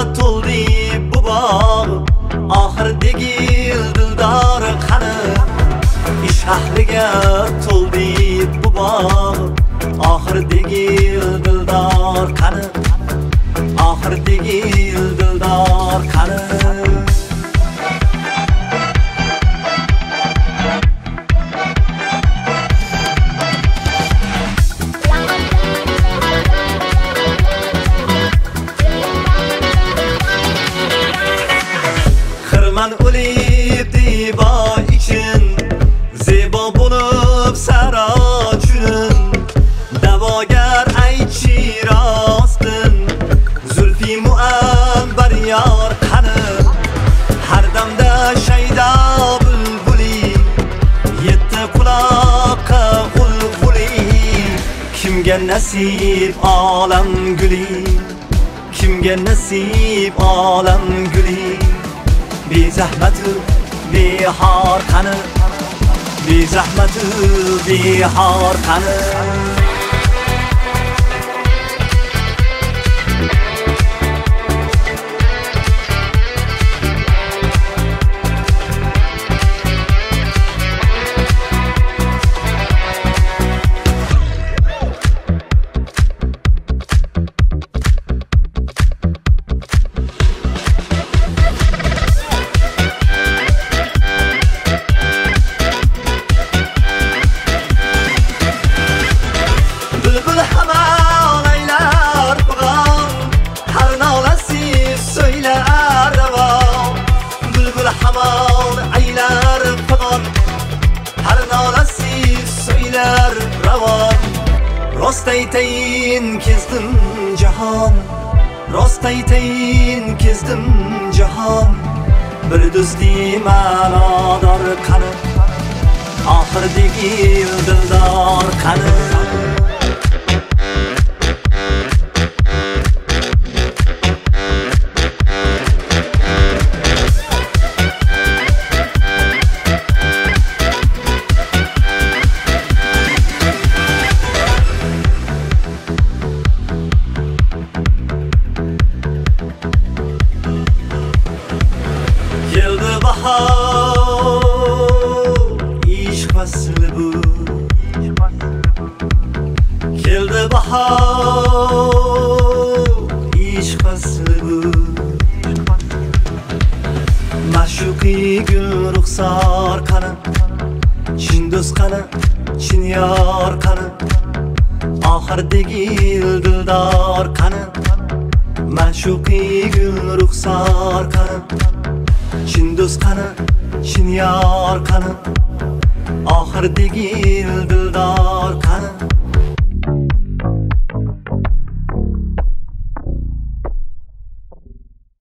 to'ldi bu bog' oxirdagi dildor qani ish ahliga to'ldi bu bog' oxirdagi dildor qani oxirdagi dildor qani Xirman o'lib dibo için zebo bo'lib saro chunin da'vogar aytchi rostin zulfi muambar yor qani har damda shayda bulbuli yetti quloqqa g'ulg'uli kimga nasib olam guli kimga nasib olam guli Bizahmatu bihar qani Bizahmatu bihar qani hamon aylar fig'on har nolasi so'ylar ravon rost aytayin kezdim jahon rost aytayin kezdim jahon bir do'sti ma'nodor qani oxirdagi dildor qani Keldi bahor ish fasli bu Keldi bahor ish fasli bu Ma'shuqi gul ruxsor qani chin do'st qani chin yor qani oxirdagi dildor qani Ma'shuqi gul ruxsor qani chin do'st qani chin yor qani oxirdagi dildor qani